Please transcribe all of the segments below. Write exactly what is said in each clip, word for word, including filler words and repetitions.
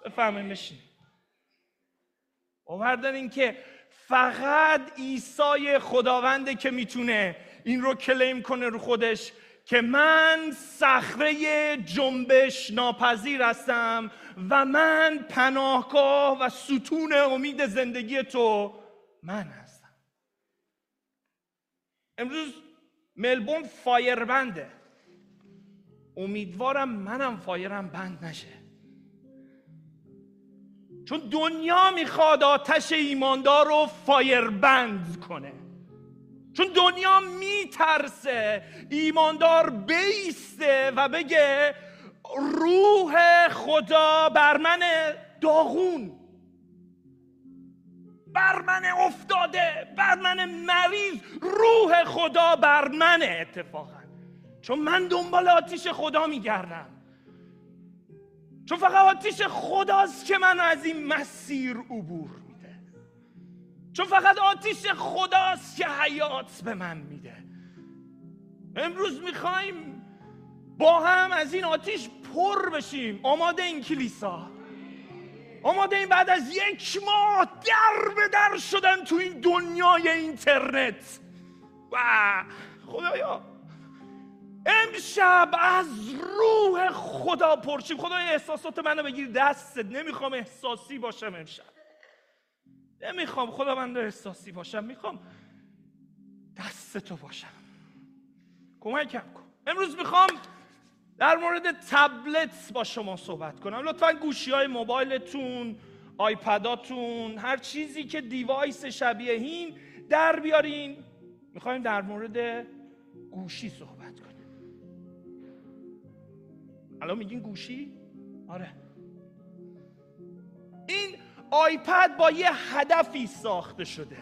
بفهمه بشین. باور دارین که فقط عیسی خداونده که میتونه این رو کلیم کنه رو خودش که من صخره جنبش ناپذیر هستم و من پناهگاه و ستون امید زندگی تو من هستم. امروز ملبورن فایر بنده. امیدوارم منم فایرم بند نشه، چون دنیا میخواد آتش ایماندار رو فایر بند کنه، چون دنیا میترسه ایماندار بیسته و بگه روح خدا بر من داغون، بر من افتاده، بر من مریض، روح خدا بر منه. اتفاقا چون من دنبال آتیش خدا میگردم، چون فقط آتیش خداست که منو از این مسیر عبور میده، چون فقط آتیش خداست که حیات به من میده. امروز میخوایم با هم از این آتیش پر بشیم. آماده این کلیسا؟ آماده این بعد از یک ماه در به در شدن تو این دنیای اینترنت؟ و خدایا امشب از روح خدا پرشیم. خدای احساسات منو بگیر دستت. نمیخوام احساسی باشم امشب، نمیخوام خدا من احساسی باشم، میخوام دستتو باشم. کمکم کن. امروز میخوام در مورد تبلت با شما صحبت کنم. لطفاً گوشی های موبایلتون، آیپداتون، هر چیزی که دیوایس شبیه این در بیارین. میخوایم در مورد گوشی صحبت کنیم. الان میگین گوشی؟ آره. این آیپد با یه هدفی ساخته شده.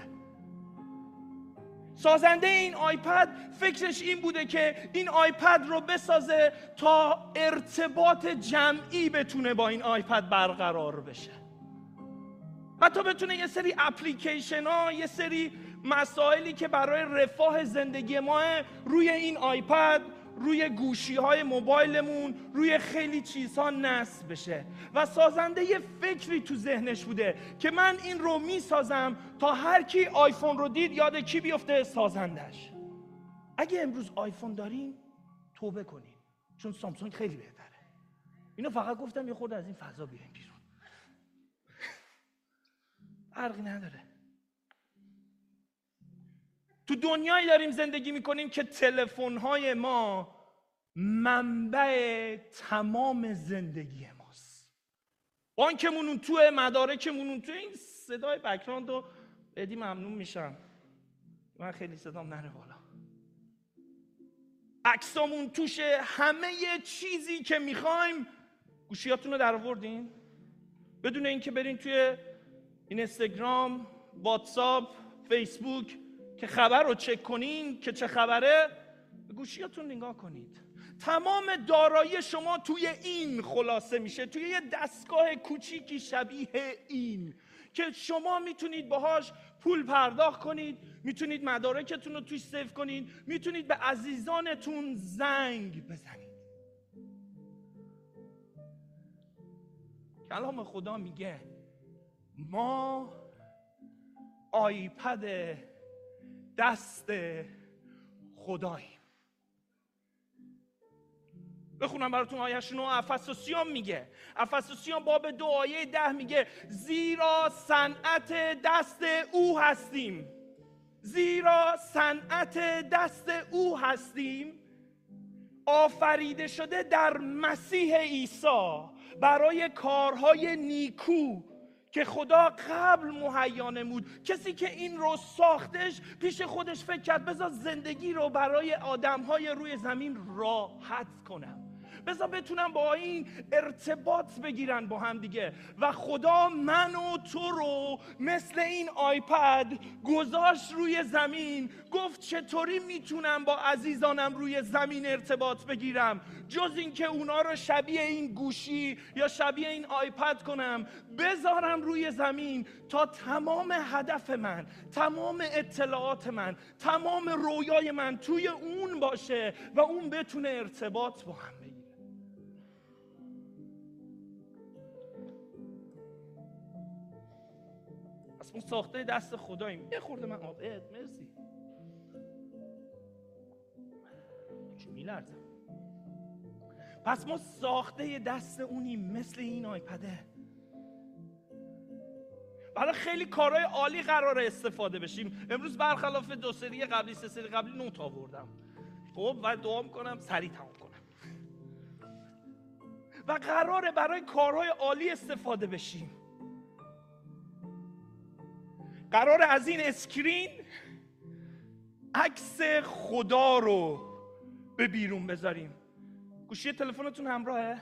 سازنده این آیپد فکرش این بوده که این آیپد رو بسازه تا ارتباط جمعی بتونه با این آیپد برقرار بشه، حتی بتونه یه سری اپلیکیشن ها، یه سری مسائلی که برای رفاه زندگی ما روی این آیپد، روی گوشی های موبایلمون، روی خیلی چیزها نصب بشه. و سازنده یه فکری تو ذهنش بوده که من این رو می سازم تا هر کی آیفون رو دید یاد کی بیفته؟ سازندش. اگه امروز آیفون دارین توبه کنین، چون سامسونگ خیلی بهتره. اینو فقط گفتم یه خورده از این فضا بیاین بیرون. فرقی نداره. تو دنیایی داریم زندگی میکنیم که تلفن‌های ما منبع تمام زندگی ماست. بانکمون اون توه، مدارکمون اون توه. این صدای بک‌گراند رو بدی ممنون میشم، من خیلی صدام نره بالا. عکسامون توشه، همه یه چیزی که میخوایم. گوشیاتون رو در آوردین؟ بدون اینکه برین توی اینستاگرام، واتساپ، فیسبوک که خبر رو چک کنین که چه خبره، به گوشیاتون نگاه کنید. تمام دارایی شما توی این خلاصه میشه، توی یه دستگاه کوچیکی شبیه این که شما میتونید باهاش پول پرداخت کنید، میتونید مدارکتون رو توش سیو کنید، میتونید به عزیزانتون زنگ بزنید. کلام خدا میگه ما آیپد دست خداییم. بخونم براتون آیه‌شون رو. افسوسیان میگه، افسوسیان باب دو آیه ده میگه زیرا صنعت دست او هستیم، زیرا صنعت دست او هستیم، آفریده شده در مسیح عیسی برای کارهای نیکو که خدا قبل مهیا نمود. کسی که این رو ساختش پیش خودش فکر کرد بذار زندگی رو برای آدم‌های روی زمین راحت کنم، بذار بتونم با این ارتباط بگیرن با هم دیگه. و خدا من و تو رو مثل این آیپد گذاشت روی زمین، گفت چطوری میتونم با عزیزانم روی زمین ارتباط بگیرم جز این که اونا رو شبیه این گوشی یا شبیه این آیپد کنم، بذارم روی زمین تا تمام هدف من، تمام اطلاعات من، تمام رویای من توی اون باشه و اون بتونه ارتباط با هم بگیره. پس ما ساخته دست خداییم. یه خورده من آبت مرسی چی میلرزم. پس ما ساخته دست اونیم مثل این آیپده. برای خیلی کارهای عالی قراره استفاده بشیم. امروز برخلاف دو سری قبلی سه سری قبلی نوت آوردم خب و دعا میکنم سریع تمام کنم و قراره برای کارهای عالی استفاده بشیم. قراره از این اسکرین عکس خدا رو به بیرون بذاریم. گوشی تلفنتون همراهه؟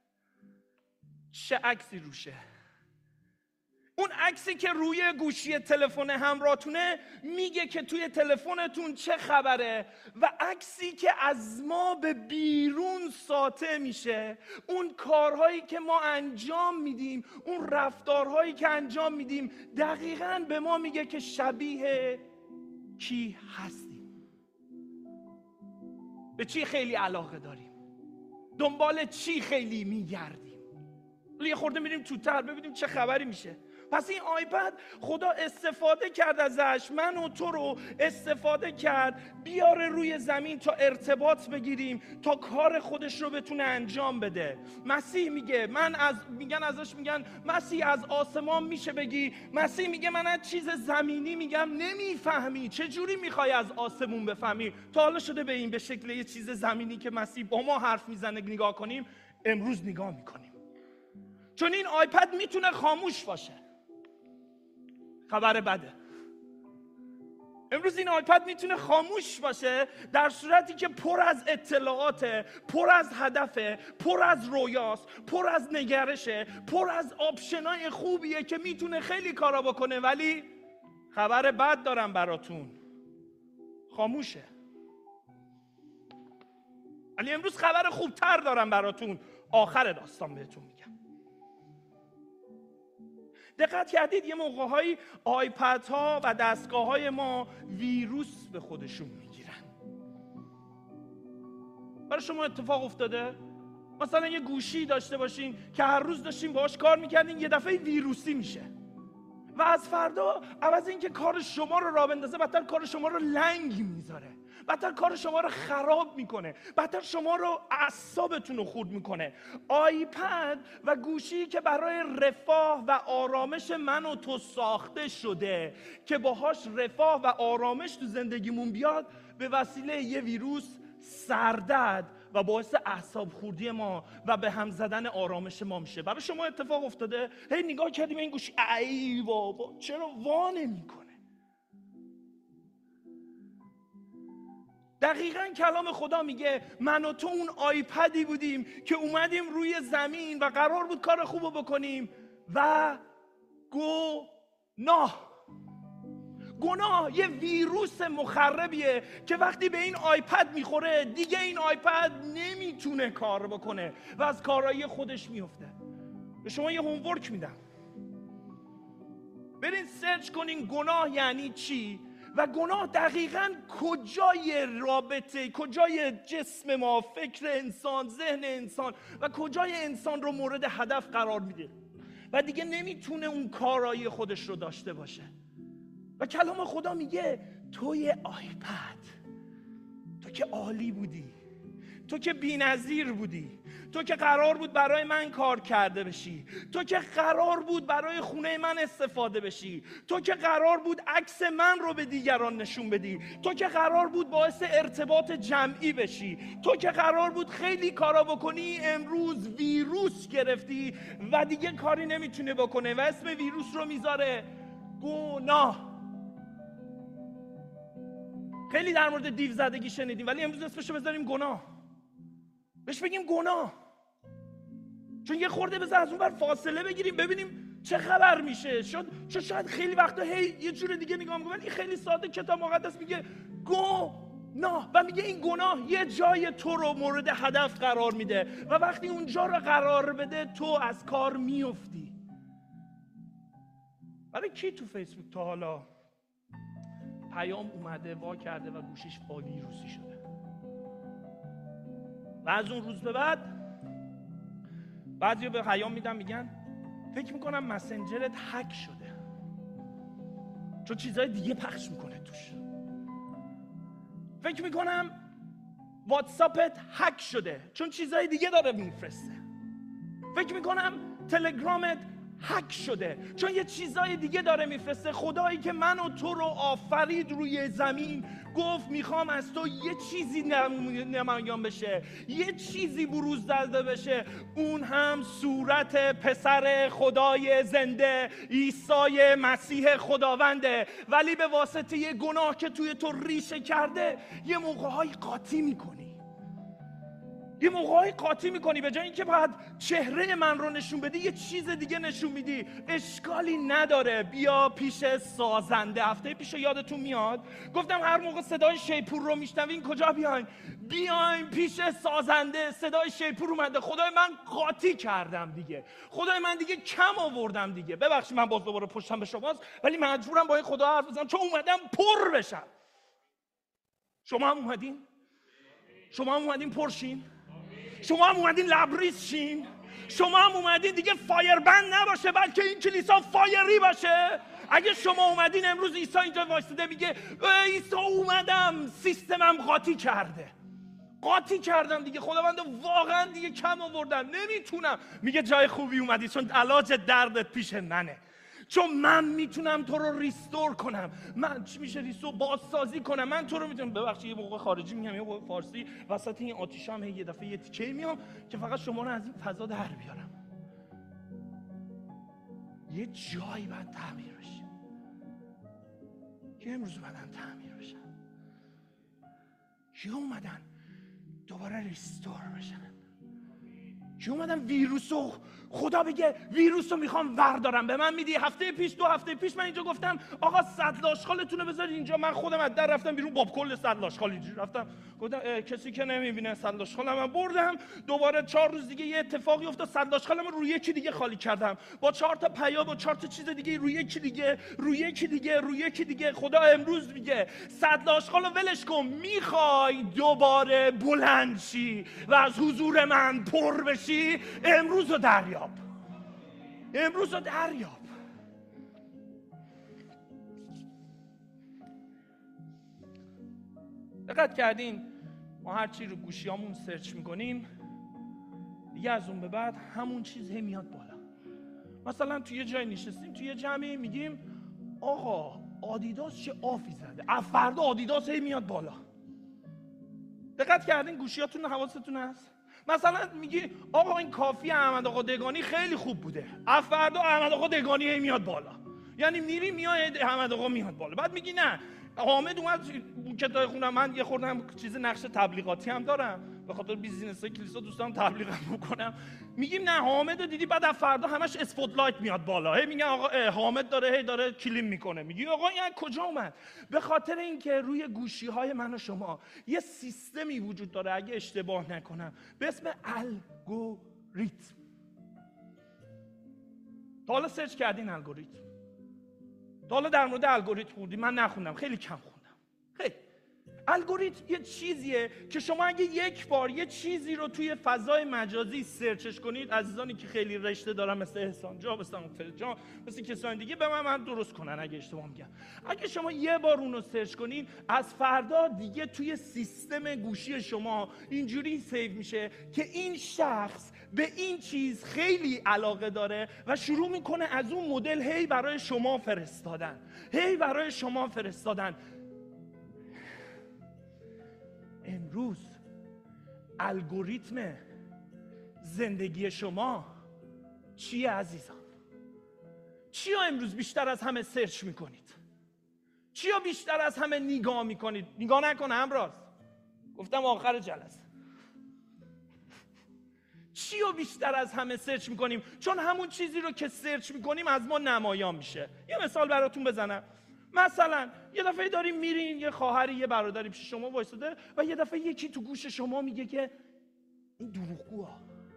چه عکسی روشه؟ اون عکسی که روی گوشی تلفن همراهتونه میگه که توی تلفنتون چه خبره و عکسی که از ما به بیرون ساطع میشه، اون کارهایی که ما انجام میدیم، اون رفتارهایی که انجام میدیم دقیقاً به ما میگه که شبیه کی هستیم، به چی خیلی علاقه داریم، دنبال چی خیلی میگردیم. یه خورده میریم توتر ببینیم چه خبری میشه. پس این آیپد خدا استفاده کرد ازش، من و تو رو استفاده کرد بیاره روی زمین تا ارتباط بگیریم، تا کار خودش رو بتونه انجام بده. مسیح میگه من از میگن ازش میگن مسیح از آسمان میشه بگی، مسیح میگه من از چیز زمینی میگم نمیفهمی، چه جوری میخوای از آسمون بفهمی؟ تا حالا شده به این به شکل یه چیز زمینی که مسیح با ما حرف میزنه نگاه کنیم؟ امروز نگاه میکنیم، چون این آیپد میتونه خاموش باشه. خبر بده، امروز این آیپد میتونه خاموش باشه در صورتی که پر از اطلاعاته، پر از هدفه، پر از رویاست، پر از نگرشه، پر از آپشنای خوبیه که میتونه خیلی کارا بکنه. ولی خبر بد دارم براتون، خاموشه. ولی امروز خبر خوبتر دارم براتون، آخر داستان بهتون میگم. دقت کردید یه موقع‌هایی آیپد ها و دستگاه های ما ویروس به خودشون میگیرن؟ برای شما اتفاق افتاده؟ مثلا یه گوشی داشته باشین که هر روز داشتین باهاش کار میکردین، یه دفعه ویروسی میشه و از فردا عوض اینکه کار شما رو راه بندازه بدتر کار شما رو لنگ میذاره، بدتر کار شما رو خراب میکنه، بدتر شما رو اعصابتون رو خورد میکنه. آیپد و گوشی که برای رفاه و آرامش من و تو ساخته شده که باهاش رفاه و آرامش تو زندگیمون بیاد، به وسیله یه ویروس سردرد و باعث اعصاب خوردی ما و به هم زدن آرامش ما میشه. برای شما اتفاق افتاده؟ هی نگاه کردیم این گوشی ای بابا چرا وا نمیکنه؟ دقیقاً کلام خدا میگه من و تو اون آیپدی بودیم که اومدیم روی زمین و قرار بود کار خوبو بکنیم و گناه گناه یه ویروس مخربیه که وقتی به این آیپد میخوره دیگه این آیپد نمیتونه کار بکنه و از کارایی خودش میفته. به شما یه هومورک میدم، برین سرچ کنین گناه یعنی چی و گناه دقیقاً کجای رابطه، کجای جسم ما، فکر انسان، ذهن انسان و کجای انسان رو مورد هدف قرار میده و دیگه نمیتونه اون کارایی خودش رو داشته باشه. و کلام خدا میگه توی آیپد، تو که عالی بودی، تو که بی‌نظیر بودی، تو که قرار بود برای من کار کرده بشی، تو که قرار بود برای خونه من استفاده بشی، تو که قرار بود عکس من رو به دیگران نشون بدی، تو که قرار بود باعث ارتباط جمعی بشی، تو که قرار بود خیلی کارا بکنی، امروز ویروس گرفتی و دیگه کاری نمیتونه بکنه و اسم ویروس رو میذاره گناه. خیلی در مورد دیو زدگی شنیدیم ولی امروز اسمشو بذاریم گناه، بهش بگیم گناه، چون یه خورده بذار از اون بر فاصله بگیریم ببینیم چه خبر میشه. شد چون شاید خیلی وقتا هی یه جور دیگه نگاه میکنم ولی خیلی ساده کتاب مقدس میگه گناه و میگه این گناه یه جای تو رو مورد هدف قرار میده و وقتی اونجا رو قرار بده تو از کار میفتی. برای کی تو فیسبوک تا حالا پیام اومده وا کرده و گوشیش با ویروسی شده و از اون روز به بعد بعضیا به پیام میدن میگن فکر میکنم مسنجرت هک شده، چون چیزای دیگه پخش میکنه توش. فکر میکنم واتساپت هک شده چون چیزای دیگه داره میفرسته. فکر میکنم تلگرامت هک شده چون یه چیزای دیگه داره میفرسته. خدایی که من و تو رو آفرید روی زمین گفت میخوام از تو یه چیزی نمایان بشه، یه چیزی بروز داده بشه، اون هم صورت پسر خدای زنده عیسی مسیح خداونده. ولی به واسطه یه گناه که توی تو ریشه کرده یه موقع‌های قاطی میکنی، یه موقعی قاطی میکنی. به جای اینکه باید چهره من رو نشون بدی یه چیز دیگه نشون میدی. اشکالی نداره، بیا پیش سازنده. هفته پیش یادتون میاد گفتم هر موقع صدای شیپور رو میشنوین کجا بیاین؟ بیاین پیش سازنده. صدای شیپور اومده. خدای من قاطی کردم دیگه، خدای من دیگه کم آوردم دیگه. ببخشید من باز دوباره پشتم به شماست ولی مجبورم با این خدا حرف بزنم چون اومدم پر بشم. شما هم اومدین؟ شما هم اومدین پرشین؟ شما هم اومدین لبریز شین؟ شما هم اومدین دیگه فایربند نباشه بلکه این کلیسا فایری باشه؟ اگه شما اومدین امروز عیسی اینجا وایساده میگه عیسی اومدم سیستمم قاطی کرده، قاطی کردم دیگه، خداوند واقعا دیگه کم آوردم نمیتونم. میگه جای خوبی اومدی چون علاج دردت پیش منه، چون من میتونم تو رو ریستور کنم. من چی میشه ریستور؟ بازسازی کنم. من تو رو میتونم. ببخشید یه موقع خارجی میگم یه موقع فارسی وسط این آتیش هم یه دفعه یه تیکه میام که فقط شما رو از این فضا در بیارم. یه جایی باید تعمیر بشه که امروز اومدن تعمیر بشن، که اومدن دوباره ریستور بشن، که اومدن ویروس رو خدا بگه ویروس رو میخوام وردارم. به من میدی. هفته پیش دو هفته پیش من اینجا گفتم آقا سطل آشغالتون رو بذارید اینجا. من خودم از در رفتم بیرون با کل سطل آشغال اینجوری رفتم گفتم کسی که نمیبینه سطل آشغالم من بردم. دوباره چهار روز دیگه یه اتفاقی افتاد سطل آشغالم رو روی یکی دیگه خالی کردم با چهار تا پیام و چهار تا چیز دیگه روی یکی دیگه روی یکی دیگه روی یکی دیگه. خدا امروز میگه سطل آشغالو ولش کن. میخوای دوباره بلند شی و از حضور من پر بشی؟ امروز رو دریاب، امروز رو دریاب. دقت کردین ما هر چی رو گوشیامون سرچ میکنیم دیگه از اون به بعد همون چیز هی میاد بالا. مثلا توی یه جای نشستیم توی یه جمعی میگیم آقا آدیداس چه آفی زده، از فردا آدیداس هی میاد بالا. دقت کردین گوشیاتون حواستون هست؟ مثلا میگی آقا این کافی احمد آقا دگانی خیلی خوب بوده، از فردا احمد آقا دگانی هی میاد بالا. یعنی میری میاد احمد آقا میاد بالا. بعد میگی نه حامد اومد کتاب خونم. من یه خوردم چیز نقش تبلیغاتی هم دارم به خاطر بیزینس کلیسا دوستان تبلیغم بکنم. میگیم نه حامد رو دیدی بعد از فردا همش اسپاتلایت میاد بالا. هی میگن آقا حامد داره هی داره کلیم میکنه. میگی آقا این کجا اومد؟ به خاطر اینکه روی گوشی های من و شما یه سیستمی وجود داره اگه اشتباه نکنم به اسم الگوریتم. تا حالا سرچ کردین الگوریتم؟ تا حالا در مورد الگوریتم خوندی؟ من نخوندم، خیلی کم خوندم. خیلی الگوریتم یه چیزیه که شما اگه یک بار یه چیزی رو توی فضای مجازی سرچش کنید، عزیزانی که خیلی رشته دارن مثل احسان جان، مثل مغفرت جان، مثل کسان دیگه به من, من درست کنن اگه اشتباه میگم. اگه شما یه بار اون رو سرچ کنید از فردا دیگه توی سیستم گوشی شما اینجوری سیو میشه که این شخص به این چیز خیلی علاقه داره و شروع میکنه از اون مدل هی برای شما فرستادن، هی برای شما فرستادن. امروز الگوریتم زندگی شما چیه عزیزان؟ چیا امروز بیشتر از همه سرچ میکنید؟ چیا بیشتر از همه نگاه میکنید؟ نگاه نکنه همراز، گفتم آخر جلسه. چیا بیشتر از همه سرچ میکنیم؟ چون همون چیزی رو که سرچ میکنیم از ما نمایان میشه. یه مثال براتون بزنم. مثلا یه دفعه داریم میرین یه خواهری یه برادری پیش شما وایساده و یه دفعه یکی تو گوش شما میگه که این دروغگوه،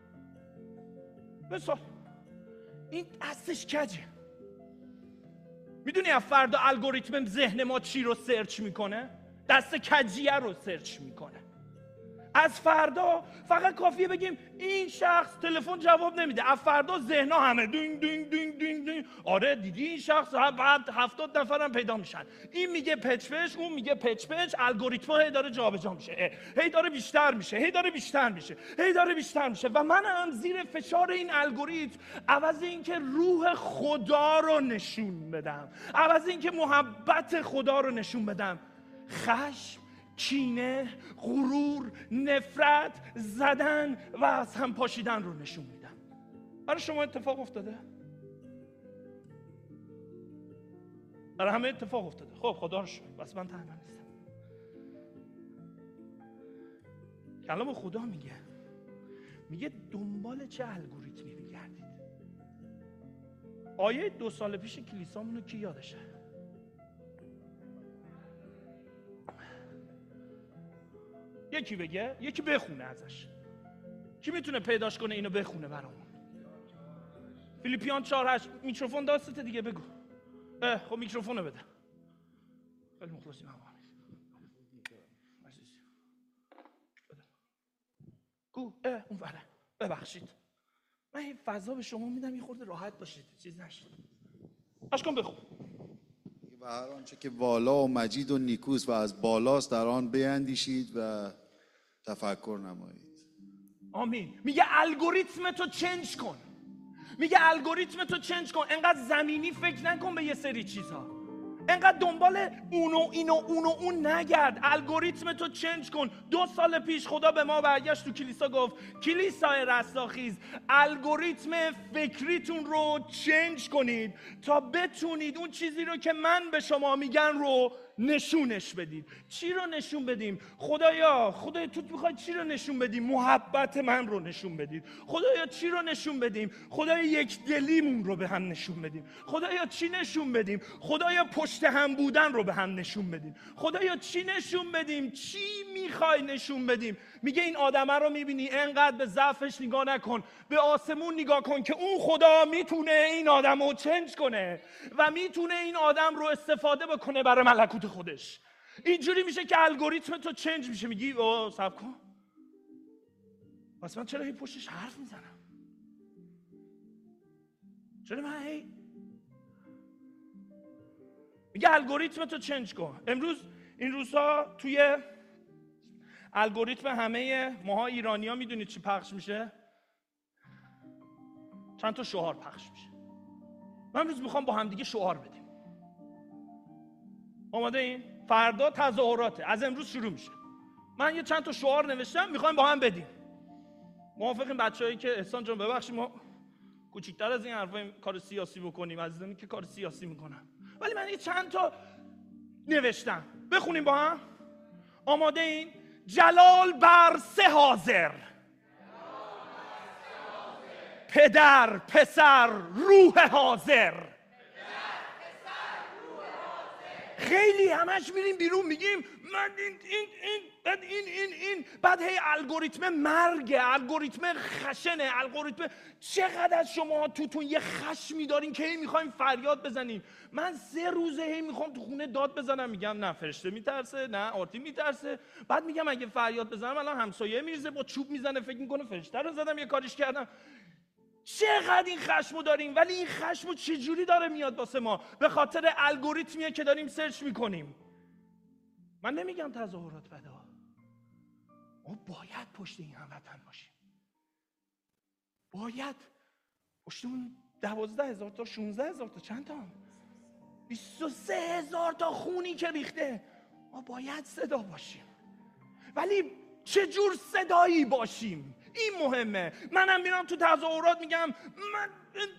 مثلا این دستش کجه. میدونی از فردا الگوریتم ذهن ما چی رو سرچ میکنه؟ دست کجیه رو سرچ میکنه. از فردا فقط کافیه بگیم این شخص تلفن جواب نمیده، از فردا ذهن‌ها همه دینگ دینگ دینگ دینگ دینگ. آره دیدی این شخص، بعد هفتاد نفرم پیدا میشن، این میگه پچ پچ، اون میگه پچ پچ، الگوریتم هی داره جابجا میشه، هی داره بیشتر میشه، هی داره بیشتر میشه، هی داره بیشتر میشه و من هم زیر فشار این الگوریتم عوض اینکه روح خدا رو نشون بدم، عوض اینکه محبت خدا رو نشون بدم، خشم، کینه، غرور، نفرت، زدن و از هم پاشیدن رو نشون میدم. برای شما اتفاق افتاده؟ برای همه اتفاق افتاده. خب خدا رو شکر، بس من تنها نیستم. کلام خدا میگه میگه دنبال چه الگوریتمی میگردید؟ آیه دو سال پیش کلیسامونو کی یادشه؟ یکی بگه، یکی بخونه ازش. کی میتونه پیداش کنه اینو بخونه برامون؟ فیلیپیان چهار هشت. میکروفون دستته دیگه، بگو. اه خب میکروفونو بده. خیلی مخلصیم همه. گو اه اون وره. ببخشید. من این فضا به شما میدم یه خورده راحت باشید، چیز نشید. اشکان بخون. و هر آنچه که والا و مجید و نیکوست و از بالاست در آن بیندیشید و تفکر نمایید. آمین. میگه الگوریتم تو چنج کن. میگه الگوریتم تو چنج کن. انقدر زمینی فکر نکن به یه سری چیزها. انقدر دنبال اونو اینو اونو اون نگرد. الگوریتم تو چنج کن. دو سال پیش خدا به ما برگشت تو کلیسا گفت کلیسای رستاخیز الگوریتم فکریتون رو چنج کنید تا بتونید اون چیزی رو که من به شما میگن رو نشونش بدید. چی رو نشون بدیم؟ خدایا خدایا تو میخوای چی رو نشون بدیم؟ محبت من رو نشون بدید. خدایا چی رو نشون بدیم؟ خدایا یک دلیمون رو به هم نشون بدیم. خدایا چی نشون بدیم؟ خدایا پشت هم بودن رو به هم نشون بدیم. خدایا چی نشون بدیم؟ چی میخوای نشون بدیم؟ میگه این آدمه رو میبینی، انقدر به ضعفش نگاه نکن، به آسمون نگاه کن که اون خدا میتونه این آدم رو چنج کنه و میتونه این آدم رو استفاده بکنه برای ملکوت خودش. اینجوری میشه که الگوریتم تو چنج میشه. میگی اوه صبر کن، پس من چرا هی پشتش حرف میزنم؟ چرا من هی میگه الگوریتم تو چنج کن. امروز این روزها توی الگوریتم همه ماها ایرانی ها میدونید چی پخش میشه؟ چند تا شعار پخش میشه. من امروز میخوام با هم دیگه شعار بدیم. آماده این؟ فردا تظاهراته، از امروز شروع میشه. من یه چند تا شعار نوشتم، میخوایم با هم بدیم. موافقین بچه‌هایی که احسان جان ببخشید ما کوچیک‌تر از این حرفا کار سیاسی بکنیم، عزیزانی که کار سیاسی میکنن، ولی من یه چند تا نوشتم. بخونیم با هم. آماده این؟ جلال بر سه حاضر، پدر پسر روح حاضر. خیلی همش میریم بیرون میگیم من این این این بعد این این این بعد هی الگوریتم مرگه، الگوریتم خشنه، الگوریتم. چقدر از شما توتون یه خشمی دارین که هی میخوایم فریاد بزنیم؟ من سه روزه هی میخوام تو خونه داد بزنم، میگم نه فرشته میترسه، نه آرتی میترسه. بعد میگم اگه فریاد بزنم الان همسایه میرزه با چوب میزنه، فکر میکنه فرشته رو زدم، یه کاریش کردم. چقدر این خشمو داریم، ولی این خشمو چجوری داره میاد واسه ما؟ به خاطر الگوریتمیه که داریم سرچ میکنیم. من نمیگم تظاهرات بده، ما باید پشت این هموطن باشیم. باید پشت اون دوازده هزار تا شونزده هزار تا چند تا بیست و سه هزار تا خونی که ریخته، ما باید صدا باشیم. ولی چجور صدایی باشیم؟ این مهمه. منم میرم تو تظاهرات میگم من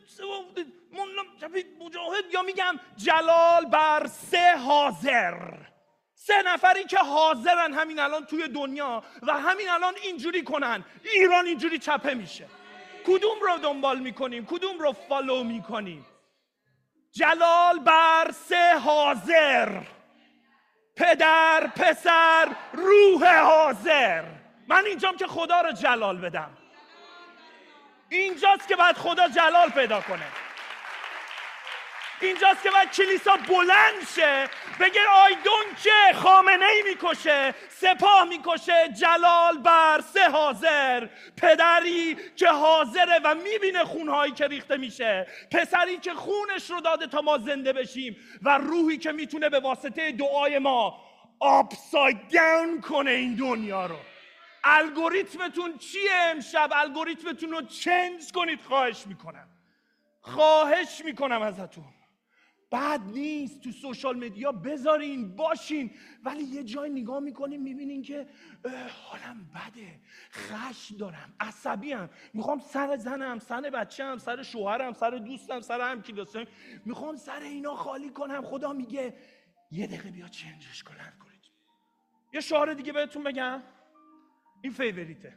مجاهد، یا میگم جلال بر سه حاضر، سه نفری که حاضرن همین الان توی دنیا و همین الان اینجوری کنن ایران اینجوری چپه میشه. کدوم رو دنبال میکنیم؟ کدوم رو فالو میکنیم؟ جلال بر سه حاضر، پدر پسر روح حاضر. من اینجام که خدا رو جلال بدم. اینجاست که باید خدا جلال پیدا کنه. اینجاست که باید کلیسا بلند شه بگه آیدون که خامنه ای میکشه، سپاه میکشه، جلال بر سه حاضر، پدری که حاضره و میبینه خونهایی که ریخته میشه، پسری که خونش رو داده تا ما زنده بشیم و روحی که میتونه به واسطه دعای ما آپساید داون کنه این دنیا رو. الگوریتمتون چیه امشب؟ الگوریتمتون رو چنج کنید. خواهش میکنم خواهش میکنم ازتون. بد نیست تو سوشال مدیا بذارین باشین، ولی یه جای نگاه میکنین میبینین که حالم بده، خشم دارم، عصبیم، میخوام سر زنم، سر بچه‌م، سر شوهرم، سر دوستم، سر همکلاسیم، میخوام سر اینا خالی کنم. خدا میگه یه دقیقه بیا چنجش کن. الگوریتم. یه شعار دیگه بهتون بگم، این فیوریته.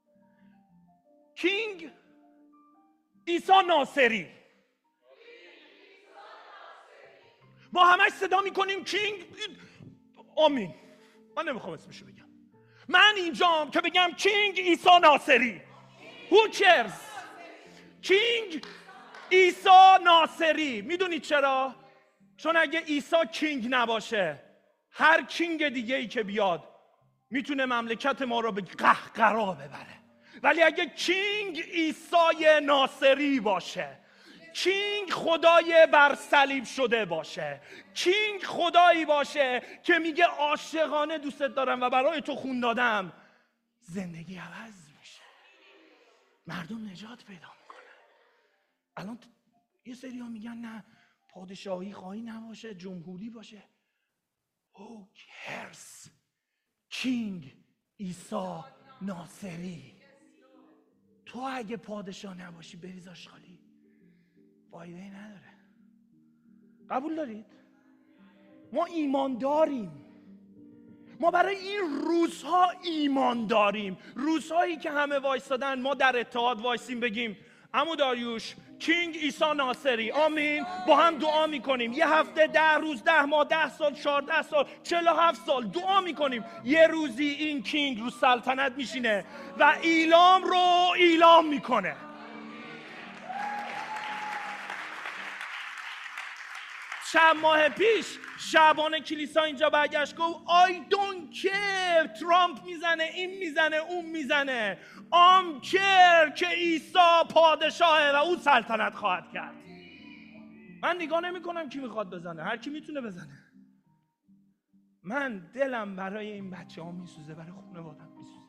کینگ عیسی ناصری. ما همش صدا میکنیم کینگ. آمین. من نمیخوام اسمشو بگم. من اینجام که بگم کینگ عیسی ناصری. Who cares؟ کینگ عیسی ناصری. میدونید چرا؟ چون اگه عیسی کینگ نباشه، هر کینگ دیگه ای که بیاد میتونه مملکت ما رو به قهقرا ببره. ولی اگه کینگ عیسی ناصری باشه، کینگ خدای بر صلیب شده باشه، کینگ خدایی باشه که میگه عاشقانه دوستت دارم و برای تو خون دادم، زندگی عوض میشه، مردم نجات پیدا میکنن. الان یه سری ها میگن نه پادشاهی خواهی نباشه، جمهوری باشه. Who cares؟ کینگ عیسی ناصری. تو اگه پادشاه نباشی بریز آشغالی، فایده نداره. قبول دارید؟ ما ایمان داریم. ما برای این روزها ایمان داریم. روزهایی که همه وایستادن ما در اتحاد وایسیم بگیم عمو داریوش کینگ عیسی ناصری. آمین. با هم دعا میکنیم. یه هفته، ده روز، ده ماه، ده سال، چهارده سال، چهل و هفت سال دعا میکنیم. یه روزی این کینگ رو سلطنت میشینه و ایلام رو ایلام میکنه. چند ماه پیش شعبان کلیسا اینجا برگشت گفت I don't care ترامپ میزنه، این میزنه، اون میزنه. I'm care که عیسی پادشاهه و او سلطنت خواهد کرد. من نگاه نمی کنم کی میخواد بزنه، هر کی میتونه بزنه. من دلم برای این بچه ها میسوزه، برای خانواده‌ام میسوزه،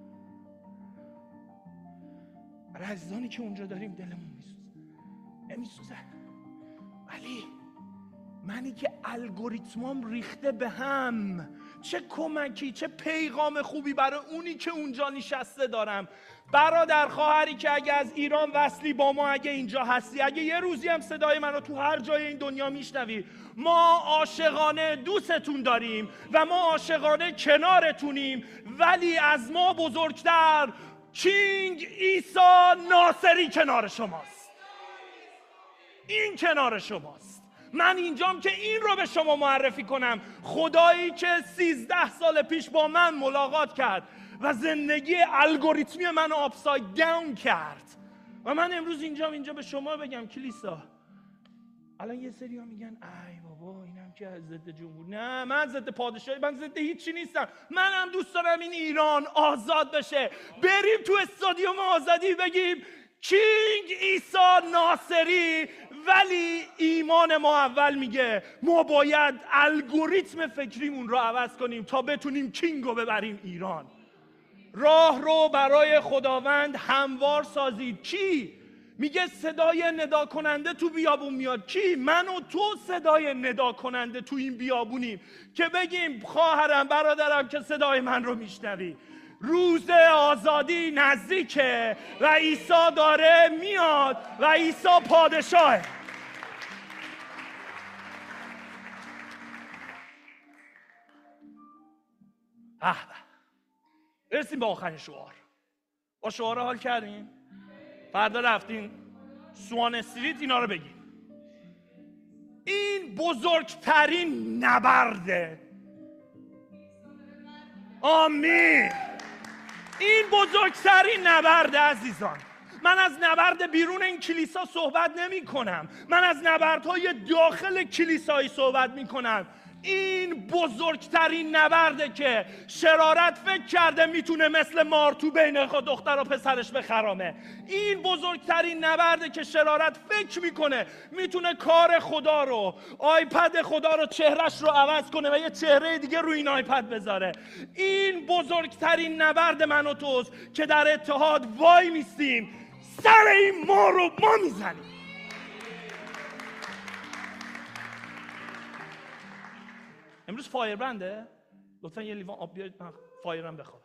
برای عزیزانی که اونجا داریم دلمون میسوزه. نمیسوزه. ولی منی که الگوریتمام ریخته به هم، چه کمکی، چه پیغام خوبی برای اونی که اونجا نشسته دارم. برادر خواهری که اگه از ایران وصلی با ما، اگه اینجا هستی، اگه یه روزی هم صدای منو تو هر جای این دنیا میشنوی، ما عاشقانه دوستتون داریم و ما عاشقانه کنارتونیم. ولی از ما بزرگتر کینگ عیسی ناصری کنار شماست. این کنار شماست. من اینجام که این رو به شما معرفی کنم. خدایی که سیزده سال پیش با من ملاقات کرد و زندگی الگوریتمی منو آپساید داون کرد. و من امروز اینجام اینجا به شما بگم کلیسا، الان یه سری ها میگن ای بابا اینم که از ضد جمهوری. نه، من ضد پادشاهی، من ضد هیچی نیستم. منم دوست دارم این ایران آزاد بشه. بریم تو استادیوم آزادی بگیم کینگ عیسی ناصری. ولی ایمان ما اول میگه ما باید الگوریتم فکریمون رو عوض کنیم تا بتونیم کینگ رو ببریم ایران. راه رو برای خداوند هموار سازید. کی؟ میگه صدای ندا کننده تو بیابون میاد. کی؟ من و تو صدای ندا کننده تو این بیابونیم که بگیم خواهرم، برادرم که صدای من رو میشنوی، روز آزادی نزدیکه و عیسی داره میاد و عیسی پادشاهه. اه برسیم به آخرین شعار. با شعار حال کردین؟ فردا رفتین سوان استریت اینا رو بگین. این بزرگترین نبرده. آمین. این بزرگترین نبرده عزیزان. من از نبرد بیرون این کلیسا صحبت نمی کنم. من از نبردهای داخل کلیسایی صحبت می کنم. این بزرگترین نبرده که شرارت فکر کرده میتونه مثل مارتو بین خود دختر و پسرش بخرامه. این بزرگترین نبرده که شرارت فکر میکنه میتونه کار خدا رو، آیپد خدا رو، چهرش رو عوض کنه و یه چهره دیگه روی این آیپد بذاره. این بزرگترین نبرد من و توست که در اتحاد وای میستیم سر این ما رو ما میزنیم. امروز فایر بنده؟ لطفا یه لیوان آب بیارید من فایرم بخوابه.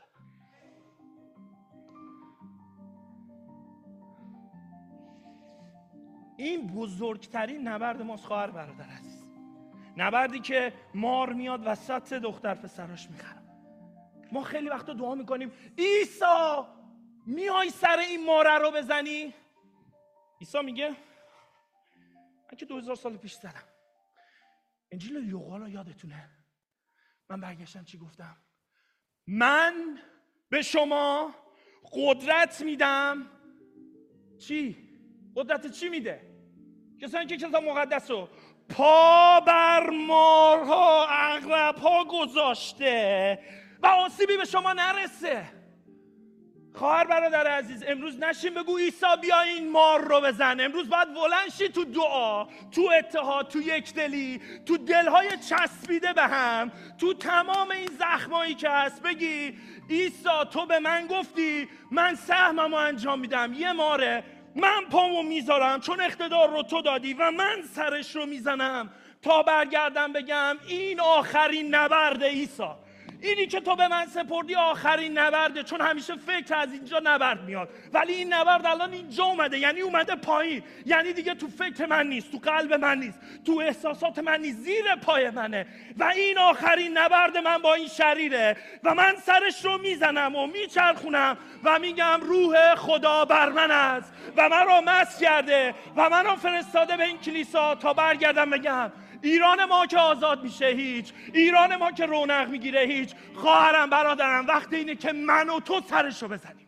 این بزرگترین نبرد ماست خواهر برادر عزیز. نبردی که مار میاد وسط دختر پسراش میخرم. ما خیلی وقتا دعا میکنیم عیسی میای سر این ماره رو بزنی؟ عیسی میگه من که دو هزار سال پیش زدم. انجیل لوقا رو یادتونه؟ من برگشتم چی گفتم؟ من به شما قدرت میدم. چی؟ قدرت چی میده؟ کسانی که کتاب مقدس رو پا بر مارها عقرب‌ها گذاشته و آسیبی به شما نرسه. خواهر برادر عزیز، امروز نشین بگو عیسی بیا این مار رو بزن. امروز باید بلند شی تو دعا، تو اتحاد، تو یکدلی، تو دلهای چسبیده به هم، تو تمام این زخمایی که هست بگی عیسی تو به من گفتی من سهممو انجام میدم. یه ماره من پامو میذارم چون اقتدار رو تو دادی و من سرش رو میزنم تا برگردم بگم این آخرین نبرد عیسی. اینی که تو به من سپردی آخرین نبرده، چون همیشه فکر از اینجا نبرد میاد ولی این نبرد الان اینجا اومده، یعنی اومده پایین، یعنی دیگه تو فکر من نیست، تو قلب من نیست، تو احساسات من نیست، زیر پای منه و این آخرین نبرد من با این شریره و من سرش رو میزنم و میچرخونم و میگم روح خدا بر من است و من رو مسح کرده و من رو فرستاده به این کلیسا تا برگردم بگم ایران ما که آزاد میشه هیچ، ایران ما که رونق میگیره هیچ. خواهرم برادرم وقت اینه که من و تو سرشو بزنیم.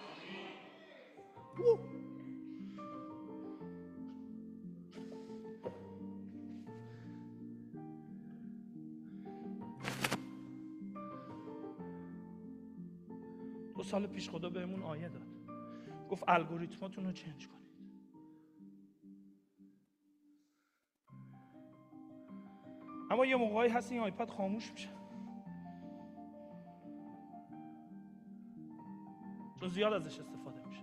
دو سال پیش خدا بهمون آیه داد، گفت الگوریتماتون رو چنج کنید. اما یه موقعی هست این آیپد خاموش میشه چون زیاد ازش استفاده میشه.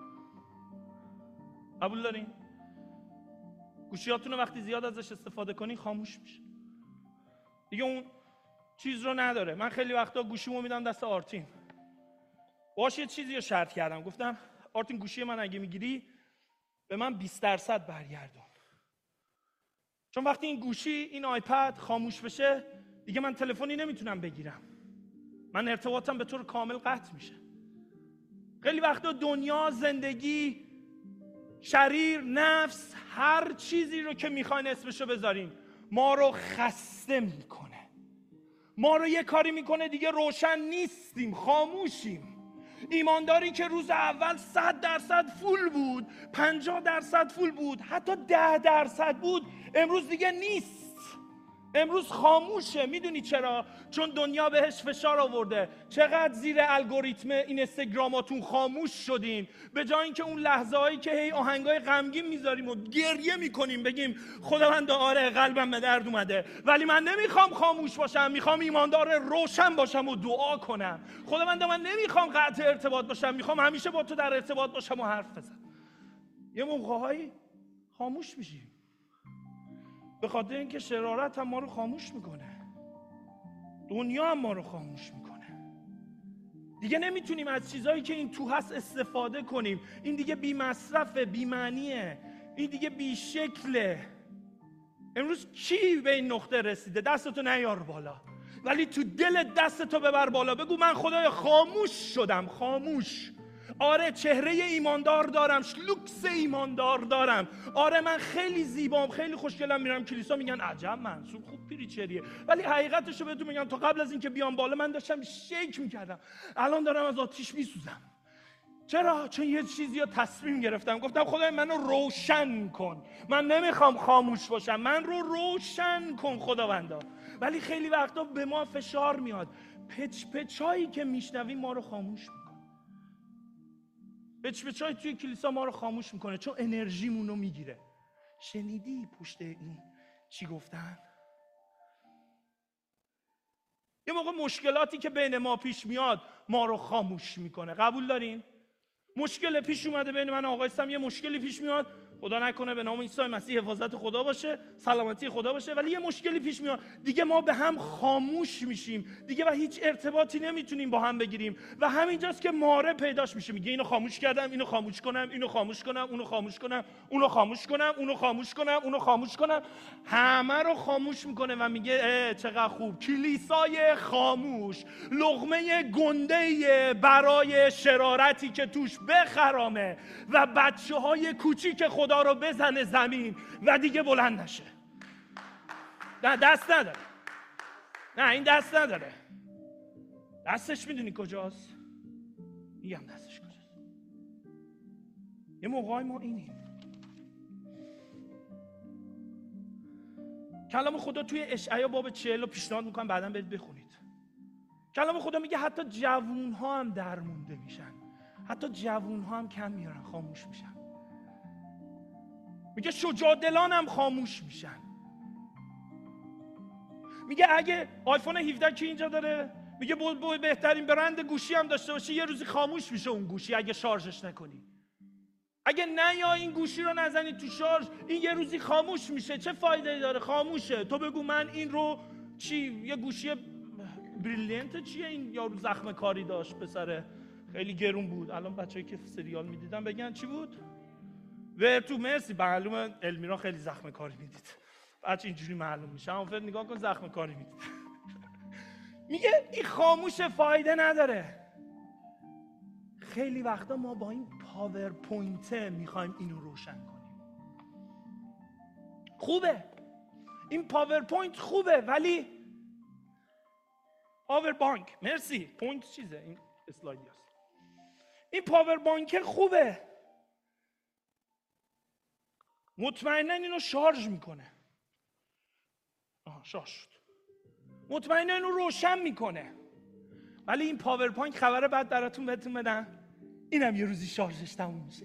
قبول دارین؟ گوشیاتون رو وقتی زیاد ازش استفاده کنین خاموش میشه دیگه، اون چیز رو نداره. من خیلی وقتا گوشیمو میدم دست آرتین، باشه یه چیزی رو شرط کردم، گفتم آرتین گوشی من اگه میگیری به من بیست درصد برگردون، چون وقتی این گوشی این آیپد خاموش بشه دیگه من تلفنی نمیتونم بگیرم، من ارتباطم به طور کامل قطع میشه. خیلی وقتا دنیا، زندگی، شریر، نفس، هر چیزی رو که میخواین اسمشو بذارین ما رو خسته میکنه، ما رو یه کاری میکنه دیگه روشن نیستیم، خاموشیم. ایمانداری که روز اول صد درصد فول بود، پنجاه درصد فول بود، حتی ده درصد بود، امروز دیگه نیست، امروز خاموشه. میدونی چرا؟ چون دنیا بهش فشار آورده. چقدر زیر الگوریتم این اینستاگراماتون خاموش شدین، به جای اینکه اون لحظه هایی که هی آهنگای غمگین میذاریم و گریه میکنیم بگیم خداوند آره قلبم به درد اومده، ولی من نمیخوام خاموش باشم، میخوام ایماندار روشن باشم و دعا کنم. خداوند من نمیخوام قطع ارتباط باشم، میخوام همیشه با تو در ارتباط باشم و حرف بزنم. یه موقعهایی خاموش میشیم به خاطر اینکه شرارت هم ما رو خاموش میکنه، دنیا هم ما رو خاموش میکنه. دیگه نمیتونیم از چیزایی که این تو هست استفاده کنیم. این دیگه بی مصرفه، بی معنیه، این دیگه بی شکله. امروز کی به این نقطه رسیده؟ دستتو نیار بالا، ولی تو دل دستتو ببر بالا، بگو من خدای خاموش شدم، خاموش. آره چهره ایماندار دارم، لوکس ایماندار دارم، آره من خیلی زیبام، خیلی خوشگلم، میرم کلیسا میگن عجب منصور خوب پریچریه، ولی حقیقتشو بهتون میگم تا قبل از اینکه بیام بالا من داشتم شیک میکردم، الان دارم از آتیش میسوزم. چرا؟ چون یه چیزی رو تصمیم گرفتم، گفتم خدای منو روشن کن، من نمیخوام خاموش باشم، من رو روشن کن خداوندا. ولی خیلی وقتا به ما فشار میاد، پچ پچایی که میشنویم ما رو خاموش میکنه. پچ پچایی توی کلیسا ما رو خاموش میکنه چون انرژیمون رو میگیره. شنیدی پشت این چی گفتن؟ یه موقع مشکلاتی که بین ما پیش میاد ما رو خاموش میکنه. قبول دارین؟ مشکل پیش اومده بین من و آقای سم، یه مشکلی پیش میاد، خدا نکنه به نام عیسی مسیح حفاظت خدا باشه، سلامتی خدا باشه، ولی یه مشکلی پیش میاد دیگه ما به هم خاموش میشیم دیگه و هیچ ارتباطی نمیتونیم با هم بگیریم و همینجاست که ماره پیداش میشه، میگه اینو خاموش کردم، اینو خاموش کنم، اینو خاموش کنم، اونو خاموش کنم، اونو خاموش کنم، اونو خاموش کنم، اونو خاموش کنم، همه رو خاموش میکنه و میگه چقدر خوب، کلیسای خاموش، لقمه گنده برای شرارتی که توش بخرامه و بچه های کوچیک خدا رو بزنه زمین و دیگه بلند نشه. نه دست نداره، نه این دست نداره. دستش میدونی کجاست؟ میگم دستش کجاست. یه موقعی ما اینیم. کلام خدا توی اشعیا باب چهل رو پیشنهاد میکنم بعداً برید بخونید. کلام خدا میگه حتی جوون ها هم درمونده میشن، حتی جوون ها هم کم میارن، خاموش میشن. میگه شجاع دلان هم خاموش میشن. میگه اگه آیفون هفده کی اینجا داره؟ میگه بود بهترین برند گوشی هم داشته باشی یه روزی خاموش میشه اون گوشی اگه شارژش نکنی. اگه نه یا این گوشی رو نزنی تو شارژ این یه روزی خاموش میشه. چه فایده داره؟ خاموشه. تو بگو من این رو چی، یه گوشی بریلینت چیه این یارو زخم کاری داشت پسره، خیلی گرون بود. الان بچه‌ای که سریال میدیدن بگن چی بود؟ و تو مرسی معلومه المیرا خیلی زخم کاری میدید. بچه اینجوری معلوم میشه. اما فرد نگاه کن زخم کاری میدید. میگه این خاموش فایده نداره. خیلی وقتا ما با این پاورپوینت میخوایم اینو روشن کنیم. خوبه این پاورپوینت خوبه ولی پاور بانک، مرسی پوینت چیزه این اسلایدی هست. این پاور بانک خوبه، مطمئنا اینو شارژ میکنه. آها شارژ شد. مطمئنا اینو روشن میکنه. ولی این پاور بانک خبر بعد براتون بهتون بدم، اینم یه روزی شارژش تموم میشه.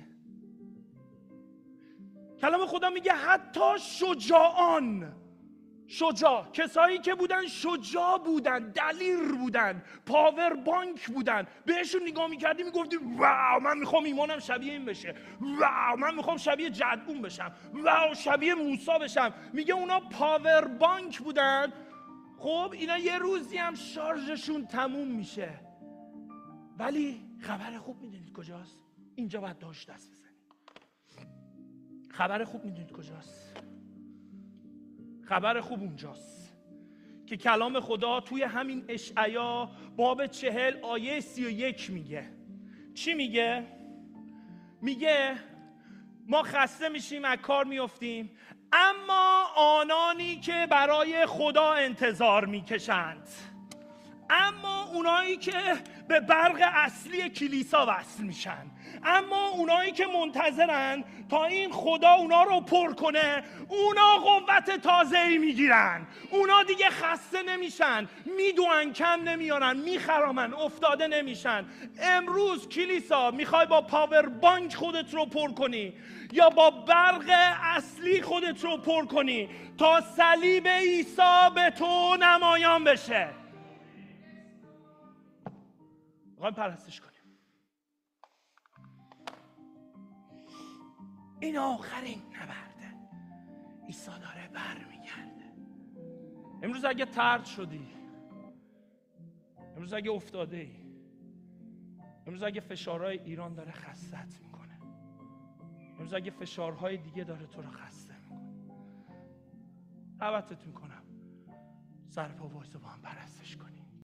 کلام خدا میگه حتی شجاعان، شجاع، کسایی که بودن شجاع بودن، دلیر بودن، پاور بانک بودن، بهشون نگاه میکردی میگفتی واو من میخوام ایمانم شبیه این بشه، واو من میخوام شبیه جدعون بشم، واو شبیه موسی بشم. میگه اونا پاور بانک بودن. خب اینا یه روزی هم شارژشون تموم میشه. ولی خبر خوب میدونید کجاست؟ اینجا باید داشت دست بزنید. خبر خوب میدونید کجاست؟ خبر خوب اونجاست که کلام خدا توی همین اشعیا باب چهل آیه سی و یک میگه. چی میگه؟ میگه ما خسته میشیم از کار میافتیم، اما آنانی که برای خدا انتظار میکشند، اما اونایی که به برق اصلی کلیسا وصل میشن، اما اونایی که منتظرن تا این خدا اونا رو پر کنه، اونا قوت تازه‌ای میگیرن. اونا دیگه خسته نمیشن، میدوئن، کم نمیارن، میخرامن، افتاده نمیشن. امروز کلیسا میخوای با پاور بانک خودت رو پر کنی یا با برق اصلی خودت رو پر کنی تا صلیب عیسی به تو نمایان بشه؟ میخوایم پرستش کنیم. این آخرین نبرده. عیسی داره برمیگرده. امروز اگه طرد شدی، امروز اگه افتاده ای، امروز اگه فشارهای ایران داره خستت میکنه، امروز اگه فشارهای دیگه داره تو رو خسته میکنه، دعوتت میکنم سر پا وایسا با هم پرستش کنیم.